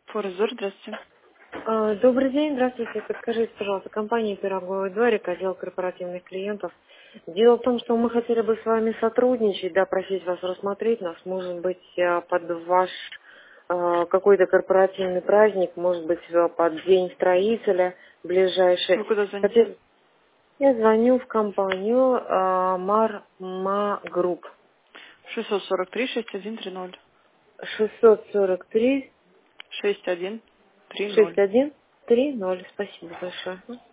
Форезор, здравствуйте. Добрый день, здравствуйте. Подскажите, пожалуйста, компания «Пироговый дворик», отдел корпоративных клиентов. Дело в том, что мы хотели бы с вами сотрудничать, да, просить вас рассмотреть нас, может быть, под ваш какой-то корпоративный праздник, может быть, под День строителя ближайший. Вы куда звоните? Я звоню в компанию Марма Групп. 643-6130. 643 6130. 6130. Спасибо большое.